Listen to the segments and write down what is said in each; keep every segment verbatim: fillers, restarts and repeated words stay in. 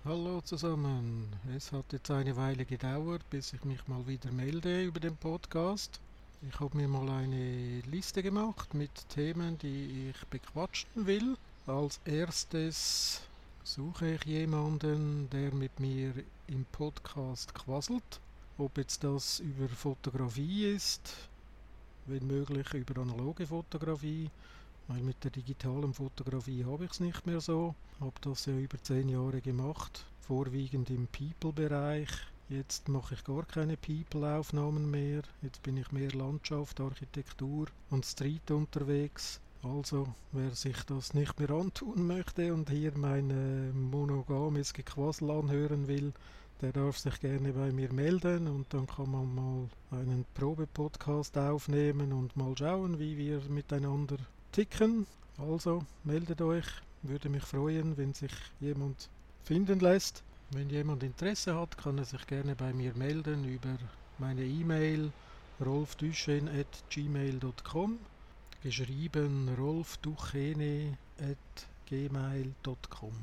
Hallo zusammen. Es hat jetzt eine Weile gedauert, bis ich mich mal wieder melde über den Podcast. Ich habe mir mal eine Liste gemacht mit Themen, die ich bequatschen will. Als erstes suche ich jemanden, der mit mir im Podcast quasselt. Ob jetzt das über Fotografie ist, wenn möglich über analoge Fotografie, weil mit der digitalen Fotografie habe ich es nicht mehr so. Habe das ja über zehn Jahre gemacht, vorwiegend im People-Bereich. Jetzt mache ich gar keine People-Aufnahmen mehr. Jetzt bin ich mehr Landschaft, Architektur und Street unterwegs. Also, wer sich das nicht mehr antun möchte und hier mein äh, monogames Gequassel anhören will, der darf sich gerne bei mir melden und dann kann man mal einen Probe-Podcast aufnehmen und mal schauen, wie wir miteinander ticken. Also meldet euch, würde mich freuen, wenn sich jemand finden lässt. Wenn jemand Interesse hat, kann er sich gerne bei mir melden über meine E-Mail rolfduchen at gmail punkt com, geschrieben rolfduchene at gmail punkt com.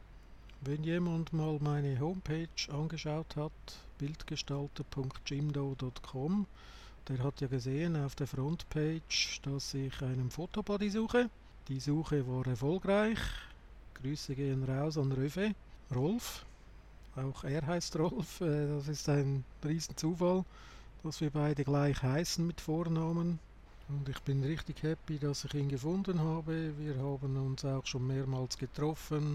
Wenn jemand mal meine Homepage angeschaut hat, bildgestalter punkt jimdo punkt com, der hat ja gesehen auf der Frontpage, dass ich einen Fotobody suche. Die Suche war erfolgreich. Grüße gehen raus an Röfe. Rolf, auch er heißt Rolf. Das ist ein Riesenzufall, dass wir beide gleich heißen mit Vornamen. Und ich bin richtig happy, dass ich ihn gefunden habe. Wir haben uns auch schon mehrmals getroffen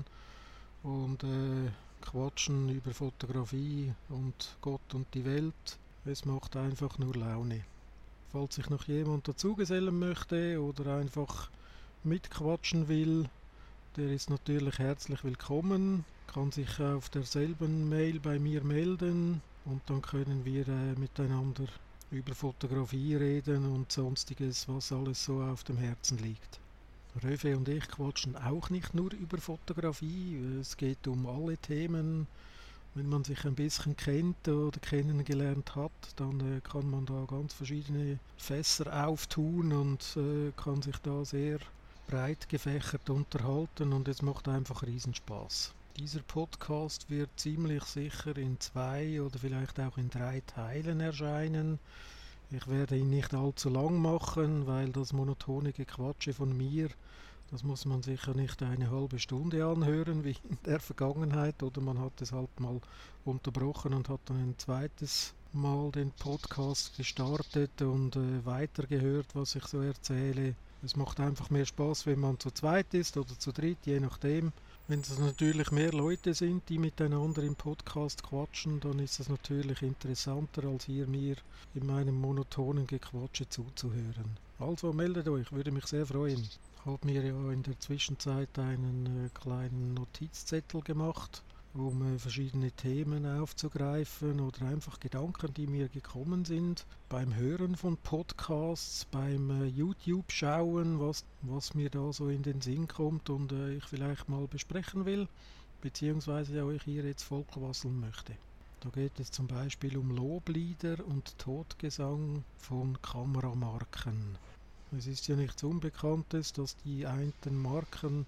und äh, quatschen über Fotografie und Gott und die Welt. Es macht einfach nur Laune. Falls sich noch jemand dazugesellen möchte oder einfach mitquatschen will, der ist natürlich herzlich willkommen, kann sich auf derselben Mail bei mir melden und dann können wir äh, miteinander über Fotografie reden und sonstiges, was alles so auf dem Herzen liegt. Röwe und ich quatschen auch nicht nur über Fotografie, es geht um alle Themen. Wenn man sich ein bisschen kennt oder kennengelernt hat, dann äh, kann man da ganz verschiedene Fässer auftun und äh, kann sich da sehr breit gefächert unterhalten und es macht einfach Riesenspaß. Dieser Podcast wird ziemlich sicher in zwei oder vielleicht auch in drei Teilen erscheinen. Ich werde ihn nicht allzu lang machen, weil das monotone Gequatsche von mir, das muss man sicher nicht eine halbe Stunde anhören wie in der Vergangenheit, oder man hat es halt mal unterbrochen und hat dann ein zweites Mal den Podcast gestartet und äh, weitergehört, was ich so erzähle. Es macht einfach mehr Spaß, wenn man zu zweit ist oder zu dritt, je nachdem. Wenn es natürlich mehr Leute sind, die miteinander im Podcast quatschen, dann ist es natürlich interessanter, als hier mir in meinem monotonen Gequatsche zuzuhören. Also meldet euch, würde mich sehr freuen. Ich habe mir ja in der Zwischenzeit einen äh, kleinen Notizzettel gemacht, um äh, verschiedene Themen aufzugreifen oder einfach Gedanken, die mir gekommen sind beim Hören von Podcasts, beim äh, YouTube schauen, was, was mir da so in den Sinn kommt und äh, ich vielleicht mal besprechen will, beziehungsweise euch hier jetzt vollquasseln möchte. Da geht es zum Beispiel um Loblieder und Todgesang von Kameramarken. Es ist ja nichts Unbekanntes, dass die einen Marken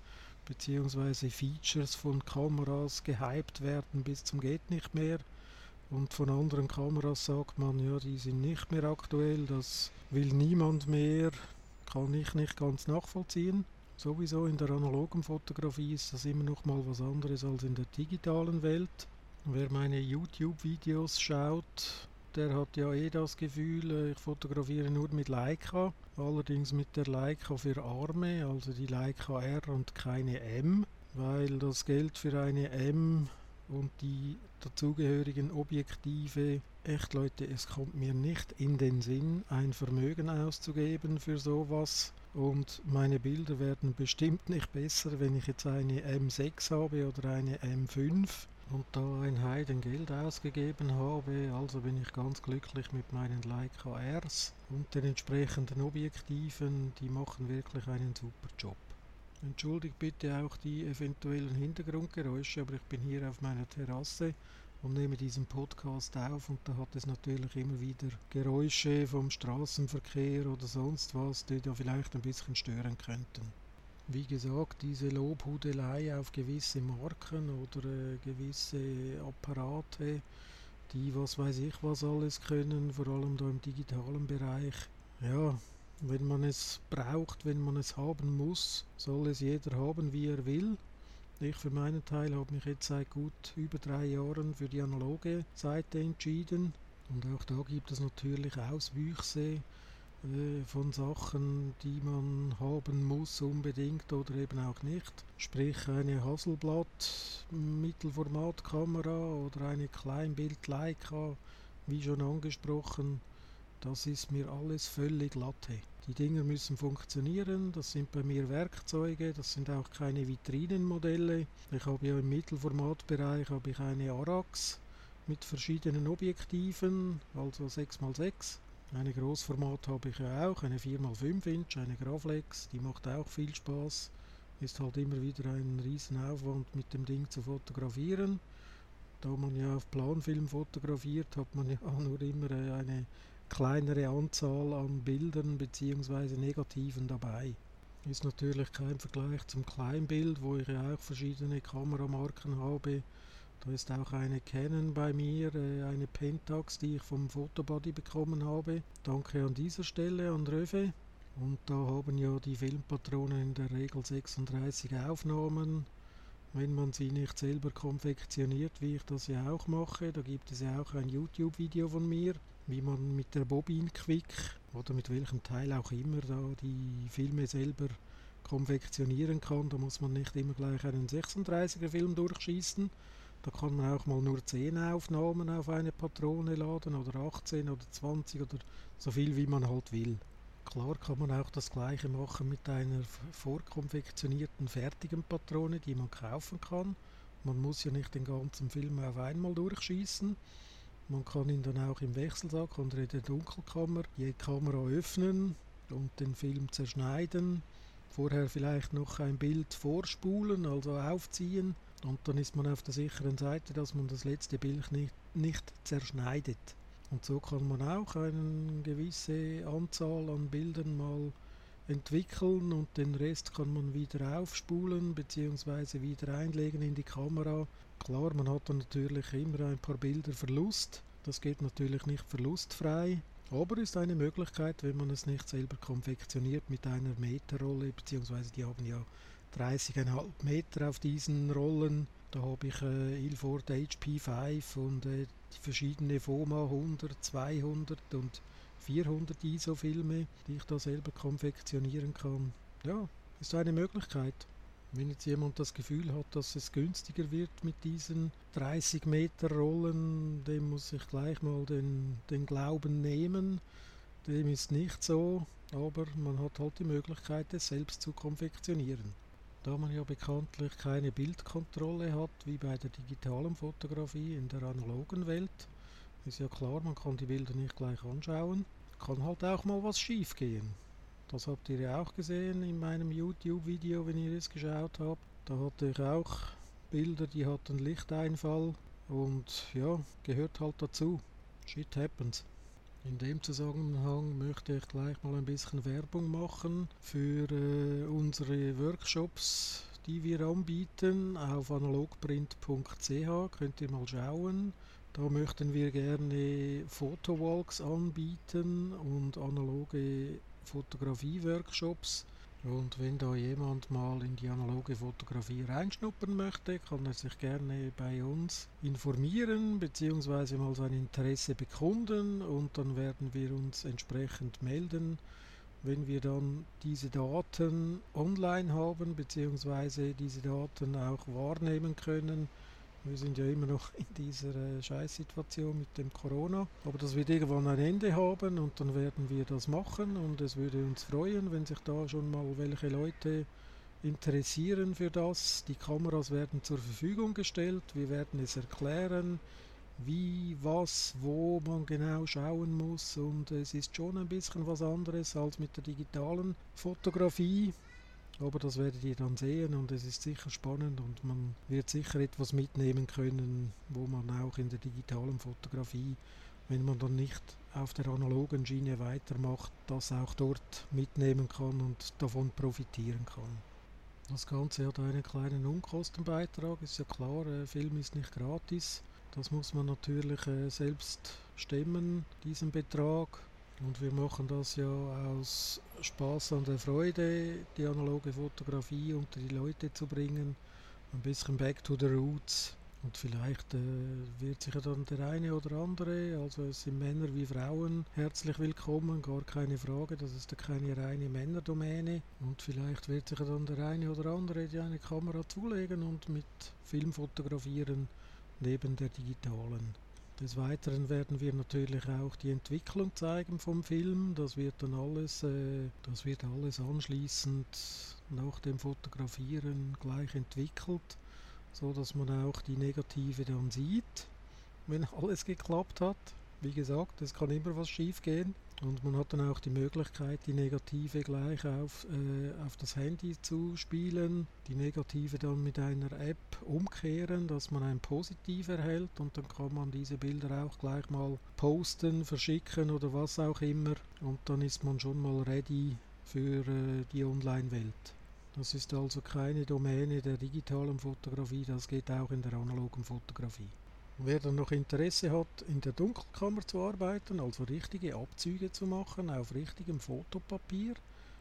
bzw. Features von Kameras gehypt werden bis zum geht nicht mehr und von anderen Kameras sagt man, ja, die sind nicht mehr aktuell, das will niemand mehr, kann ich nicht ganz nachvollziehen. Sowieso in der analogen Fotografie ist das immer noch mal was anderes als in der digitalen Welt. Wer meine YouTube-Videos schaut, der hat ja eh das Gefühl, äh, ich fotografiere nur mit Leica, allerdings mit der Leica für Arme, also die Leica R und keine M, weil das Geld für eine M und die dazugehörigen Objektive, echt Leute, es kommt mir nicht in den Sinn, ein Vermögen auszugeben für sowas. Und meine Bilder werden bestimmt nicht besser, wenn ich jetzt eine M sechs habe oder eine M fünf und da ein Heidengeld ausgegeben habe. Also bin ich ganz glücklich mit meinen Leica Rs und den entsprechenden Objektiven. Die machen wirklich einen super Job. Entschuldigt bitte auch die eventuellen Hintergrundgeräusche, aber ich bin hier auf meiner Terrasse und nehme diesen Podcast auf und da hat es natürlich immer wieder Geräusche vom Straßenverkehr oder sonst was, die da vielleicht ein bisschen stören könnten. wie gesagt, diese Lobhudelei auf gewisse Marken oder äh, gewisse Apparate, die was weiß ich was alles können, vor allem da im digitalen Bereich. Ja, wenn man es braucht, wenn man es haben muss, soll es jeder haben, wie er will. Ich für meinen Teil habe mich jetzt seit gut über drei Jahren für die analoge Seite entschieden. Und auch da gibt es natürlich Auswüchse äh, von Sachen, die man haben muss unbedingt oder eben auch nicht. Sprich eine Hasselblad Mittelformatkamera oder eine Kleinbild Leica, wie schon angesprochen, das ist mir alles völlig Latte. Die Dinger müssen funktionieren, das sind bei mir Werkzeuge, das sind auch keine Vitrinenmodelle. Ich habe ja im Mittelformatbereich habe ich eine Arax mit verschiedenen Objektiven, also sechs mal sechs. Eine Großformat habe ich ja auch, eine vier mal fünf Inch, eine Graflex, die macht auch viel Spaß. Ist halt immer wieder ein Riesenaufwand mit dem Ding zu fotografieren. Da man ja auf Planfilm fotografiert, hat man ja nur immer eine kleinere Anzahl an Bildern bzw. Negativen dabei. Ist natürlich kein Vergleich zum Kleinbild, wo ich ja auch verschiedene Kameramarken habe. Da ist auch eine Canon bei mir, eine Pentax, die ich vom Photobuddy bekommen habe. Danke an dieser Stelle an Röwe. Und da haben ja die Filmpatronen in der Regel sechsunddreißig Aufnahmen. Wenn man sie nicht selber konfektioniert, wie ich das ja auch mache, da gibt es ja auch ein YouTube-Video von mir, wie man mit der Bobin Quick oder mit welchem Teil auch immer da die Filme selber konfektionieren kann. Da muss man nicht immer gleich einen sechsunddreißiger Film durchschießen. Da kann man auch mal nur zehn Aufnahmen auf eine Patrone laden oder achtzehn oder zwanzig oder so viel wie man halt will. Klar kann man auch das gleiche machen mit einer vorkonfektionierten fertigen Patrone, die man kaufen kann. Man muss ja nicht den ganzen Film auf einmal durchschießen. Man kann ihn dann auch im Wechselsack oder in der Dunkelkammer die Kamera öffnen und den Film zerschneiden. Vorher vielleicht noch ein Bild vorspulen, also aufziehen. Und dann ist man auf der sicheren Seite, dass man das letzte Bild nicht, nicht zerschneidet. Und so kann man auch eine gewisse Anzahl an Bildern mal entwickeln und den Rest kann man wieder aufspulen bzw. wieder einlegen in die Kamera. Klar, man hat dann natürlich immer ein paar Bilder Verlust. Das geht natürlich nicht verlustfrei, aber ist eine Möglichkeit, wenn man es nicht selber konfektioniert mit einer Meterrolle, beziehungsweise die haben ja dreißig Komma fünf Meter auf diesen Rollen. Da habe ich äh, Ilford H P fünf und äh, die verschiedene FOMA hundert, zweihundert und vierhundert I S O Filme, die ich da selber konfektionieren kann. Ja, ist eine Möglichkeit. Wenn jetzt jemand das Gefühl hat, dass es günstiger wird mit diesen dreißig Meter Rollen, dem muss ich gleich mal den, den Glauben nehmen. Dem ist nicht so, aber man hat halt die Möglichkeit, es selbst zu konfektionieren. Da man ja bekanntlich keine Bildkontrolle hat, wie bei der digitalen Fotografie in der analogen Welt, ist ja klar, man kann die Bilder nicht gleich anschauen. Kann halt auch mal was schief gehen. Das habt ihr ja auch gesehen in meinem YouTube-Video, wenn ihr es geschaut habt. Da hatte ich auch Bilder, die hatten Lichteinfall und ja, gehört halt dazu. Shit happens. In dem Zusammenhang möchte ich gleich mal ein bisschen Werbung machen für äh, unsere Workshops, die wir anbieten. Auf analogprint punkt c h könnt ihr mal schauen. Da möchten wir gerne Photowalks anbieten und analoge Fotografie-Workshops. Und wenn da jemand mal in die analoge Fotografie reinschnuppern möchte, kann er sich gerne bei uns informieren bzw. mal sein Interesse bekunden und dann werden wir uns entsprechend melden, wenn wir dann diese Daten online haben bzw. diese Daten auch wahrnehmen können. Wir sind ja immer noch in dieser äh, Scheißsituation mit dem Corona, aber das wird irgendwann ein Ende haben und dann werden wir das machen und es würde uns freuen, wenn sich da schon mal welche Leute interessieren für das. Die Kameras werden zur Verfügung gestellt, wir werden es erklären, wie, was, wo man genau schauen muss und es ist schon ein bisschen was anderes als mit der digitalen Fotografie. Aber das werdet ihr dann sehen und es ist sicher spannend und man wird sicher etwas mitnehmen können, wo man auch in der digitalen Fotografie, wenn man dann nicht auf der analogen Schiene weitermacht, das auch dort mitnehmen kann und davon profitieren kann. Das Ganze hat einen kleinen Unkostenbeitrag, ist ja klar, äh, Film ist nicht gratis. Das muss man natürlich äh, selbst stemmen, diesen Betrag. Und wir machen das ja aus Spaß an der Freude, die analoge Fotografie unter die Leute zu bringen. Ein bisschen back to the roots. Und vielleicht äh, wird sich ja dann der eine oder andere, also es sind Männer wie Frauen, herzlich willkommen, gar keine Frage, das ist ja keine reine Männerdomäne. Und vielleicht wird sich ja dann der eine oder andere die eine Kamera zulegen und mit Film fotografieren neben der digitalen. Des Weiteren werden wir natürlich auch die Entwicklung zeigen vom Film. Das wird dann alles, äh, das wird alles anschließend nach dem Fotografieren gleich entwickelt, so dass man auch die Negative dann sieht, wenn alles geklappt hat. Wie gesagt, es kann immer was schief gehen. Und man hat dann auch die Möglichkeit, die Negative gleich auf, äh, auf das Handy zu spielen, die Negative dann mit einer App umkehren, dass man ein Positiv erhält und dann kann man diese Bilder auch gleich mal posten, verschicken oder was auch immer und dann ist man schon mal ready für äh, die Online-Welt. Das ist also keine Domäne der digitalen Fotografie, das geht auch in der analogen Fotografie. Wer dann noch Interesse hat, in der Dunkelkammer zu arbeiten, also richtige Abzüge zu machen auf richtigem Fotopapier,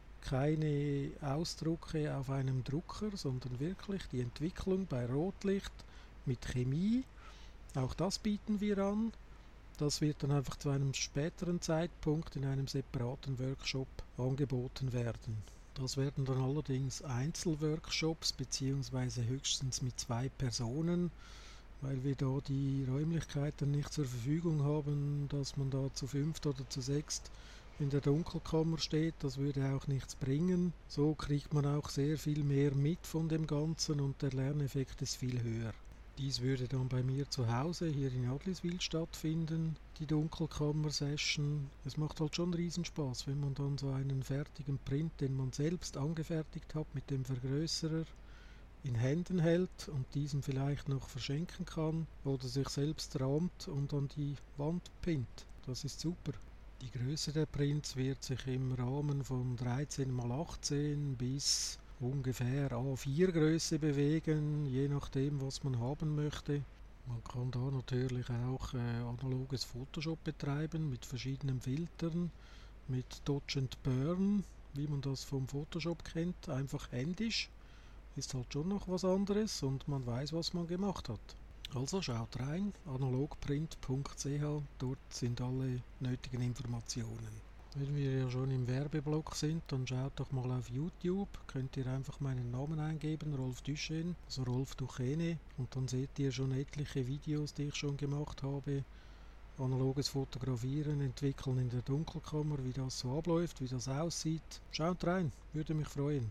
keine Ausdrucke auf einem Drucker, sondern wirklich die Entwicklung bei Rotlicht mit Chemie, auch das bieten wir an. Das wird dann einfach zu einem späteren Zeitpunkt in einem separaten Workshop angeboten werden. Das werden dann allerdings Einzelworkshops bzw. höchstens mit zwei Personen, weil wir da die Räumlichkeiten nicht zur Verfügung haben, dass man da zu fünft oder zu sechst in der Dunkelkammer steht. Das würde auch nichts bringen. So kriegt man auch sehr viel mehr mit von dem Ganzen und der Lerneffekt ist viel höher. Dies würde dann bei mir zu Hause hier in Adliswil stattfinden, die Dunkelkammer-Session. Es macht halt schon Riesenspaß, wenn man dann so einen fertigen Print, den man selbst angefertigt hat mit dem Vergrößerer, in Händen hält und diesen vielleicht noch verschenken kann oder sich selbst rahmt und an die Wand pinnt. Das ist super. Die Größe der Prints wird sich im Rahmen von dreizehn mal achtzehn bis ungefähr A vier Größe bewegen, je nachdem was man haben möchte. Man kann da natürlich auch äh, analoges Photoshop betreiben mit verschiedenen Filtern, mit Dodge and Burn, wie man das vom Photoshop kennt, einfach händisch. Ist halt schon noch was anderes und man weiß, was man gemacht hat. Also schaut rein, analogprint punkt c h, dort sind alle nötigen Informationen. Wenn wir ja schon im Werbeblock sind, dann schaut doch mal auf YouTube, könnt ihr einfach meinen Namen eingeben, Rolf Duchesne, also Rolf Duchesne, und dann seht ihr schon etliche Videos, die ich schon gemacht habe. Analoges Fotografieren, Entwickeln in der Dunkelkammer, wie das so abläuft, wie das aussieht. Schaut rein, würde mich freuen.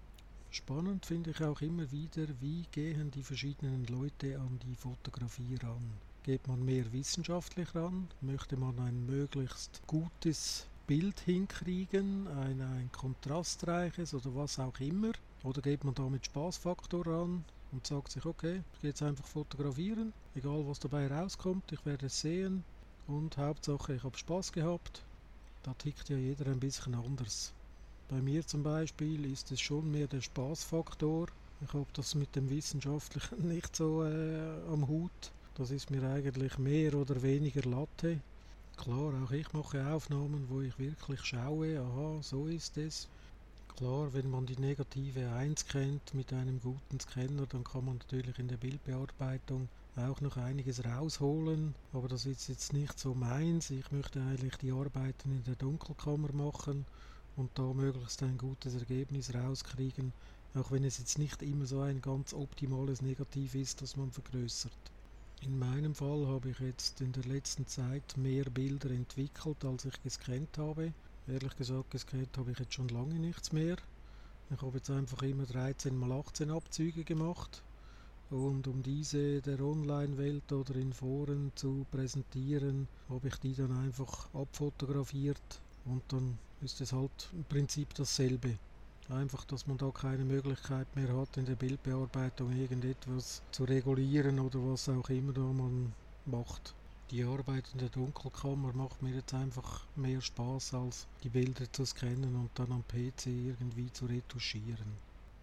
Spannend finde ich auch immer wieder, wie gehen die verschiedenen Leute an die Fotografie ran. Geht man mehr wissenschaftlich ran? Möchte man ein möglichst gutes Bild hinkriegen, ein, ein kontrastreiches oder was auch immer? Oder geht man da mit Spaßfaktor ran und sagt sich, okay, ich gehe jetzt einfach fotografieren, egal was dabei rauskommt, ich werde es sehen und Hauptsache ich habe Spaß gehabt. Da tickt ja jeder ein bisschen anders. Bei mir zum Beispiel ist es schon mehr der Spaßfaktor. Ich habe das mit dem Wissenschaftlichen nicht so äh, am Hut. Das ist mir eigentlich mehr oder weniger Latte. Klar, auch ich mache Aufnahmen, wo ich wirklich schaue, aha, so ist es. Klar, wenn man die Negative eins kennt mit einem guten Scanner, dann kann man natürlich in der Bildbearbeitung auch noch einiges rausholen, aber das ist jetzt nicht so meins. Ich möchte eigentlich die Arbeiten in der Dunkelkammer machen und da möglichst ein gutes Ergebnis rauskriegen, auch wenn es jetzt nicht immer so ein ganz optimales Negativ ist, das man vergrößert. In meinem Fall habe ich jetzt in der letzten Zeit mehr Bilder entwickelt, als ich gescannt habe. Ehrlich gesagt, gescannt habe ich jetzt schon lange nichts mehr. Ich habe jetzt einfach immer dreizehn mal achtzehn Abzüge gemacht. Und um diese der Online-Welt oder in Foren zu präsentieren, habe ich die dann einfach abfotografiert und dann ist es halt im Prinzip dasselbe. Einfach, dass man da keine Möglichkeit mehr hat, in der Bildbearbeitung irgendetwas zu regulieren oder was auch immer da man macht. Die Arbeit in der Dunkelkammer macht mir jetzt einfach mehr Spaß, als die Bilder zu scannen und dann am P C irgendwie zu retuschieren.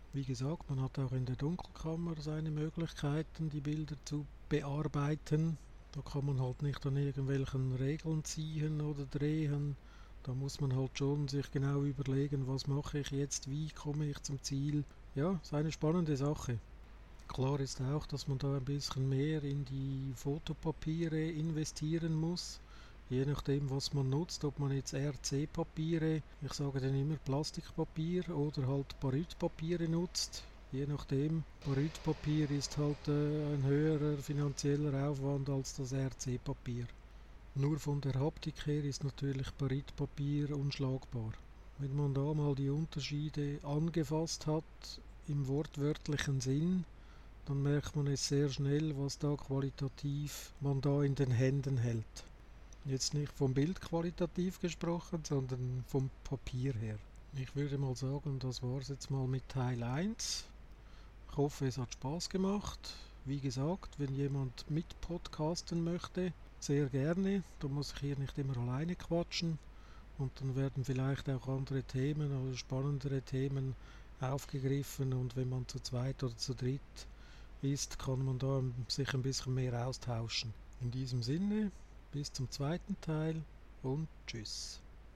Wie gesagt, man hat auch in der Dunkelkammer seine Möglichkeiten, die Bilder zu bearbeiten. Da kann man halt nicht an irgendwelchen Regeln ziehen oder drehen. Da muss man halt schon sich genau überlegen, was mache ich jetzt, wie komme ich zum Ziel. Ja, ist eine spannende Sache. Klar ist auch, dass man da ein bisschen mehr in die Fotopapiere investieren muss. Je nachdem, was man nutzt, ob man jetzt R C-Papiere, ich sage dann immer Plastikpapier oder halt Barytpapiere nutzt. Je nachdem, Barytpapier ist halt äh, ein höherer finanzieller Aufwand als das R C-Papier. Nur von der Haptik her ist natürlich Barytpapier unschlagbar. Wenn man da mal die Unterschiede angefasst hat, im wortwörtlichen Sinn, dann merkt man es sehr schnell, was da qualitativ man da in den Händen hält. Jetzt nicht vom Bild qualitativ gesprochen, sondern vom Papier her. Ich würde mal sagen, das war es jetzt mal mit Teil eins. Ich hoffe, es hat Spaß gemacht. Wie gesagt, wenn jemand mit podcasten möchte, sehr gerne. Da muss ich hier nicht immer alleine quatschen. Und dann werden vielleicht auch andere Themen oder spannendere Themen aufgegriffen. Und wenn man zu zweit oder zu dritt ist, kann man da sich ein bisschen mehr austauschen. In diesem Sinne, bis zum zweiten Teil und tschüss.